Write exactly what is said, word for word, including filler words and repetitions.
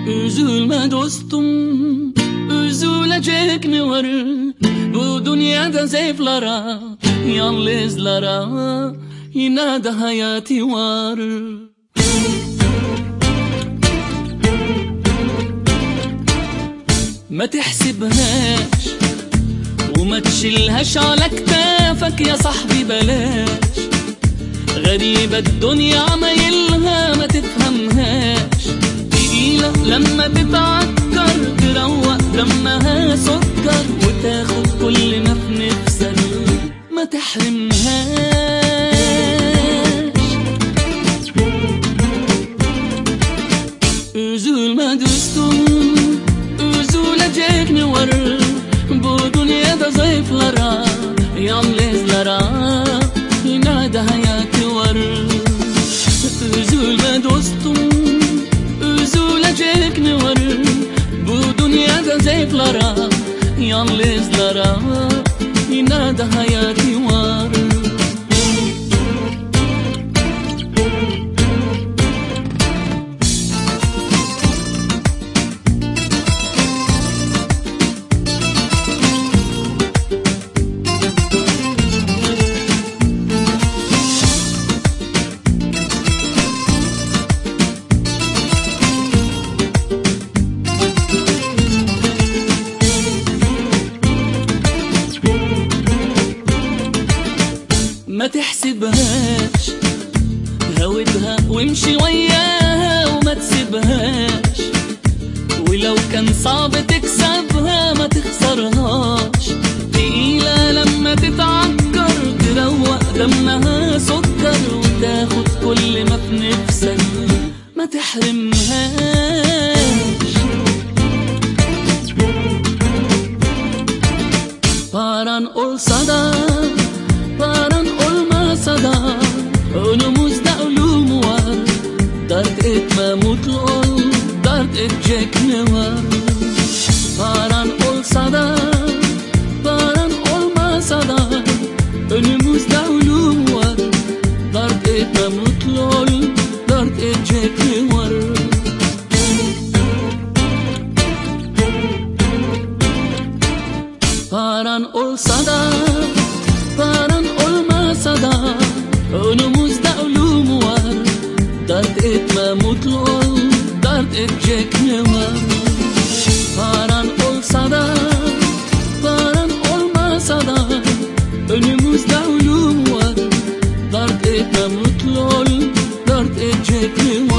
Üzülme dostum, üzülecek ne var? Bu dünyada zayıflara, yalnızlara yine de hayatı var. ما تحسبهاش وما تشيلهاش على كتافك يا صاحبي، بلاش غريبة الدنيا عمايلها ما تفهمهاش، تقيلة لما تتعكر تروق دمها سكر وتاخد كل ما في نفسك ما تحرمهاش. Üzülme dostum, üzülecek ne var? Bu dünyada zayıflara, yalnızlara yine de hayatı var. Üzülme dostum, üzülecek ne var? Bu dünyada zayıflara, yalnızlara yine de hayatı var. ما تحسبهاش، هودها وامشي وياها وما تسيبهاش، ولو كان صعب تكسبها ما تخسرهاش، تقيلة لما تتعكر تروق دمها سكر وتاخد كل ما في نفسك ما تحرمهاش. Paran olsa da, paran olmasa da önümüzde ölüm var. Dert etme, mutlu ol, dert edecek ne var? Paran olsa da, paran olmasa da önümüzde ölüm var. Dert etme, mutlu ol, dert edecek ne var? Paran olsa da, paran olmasa da önümüzde ölüm var. Dert etme, mutlu ol, dert edecek ne var? Paran olsa da, paran olmasa da önümüzde ölüm var. Dert etme, mutlu ol, dert edecek ne var?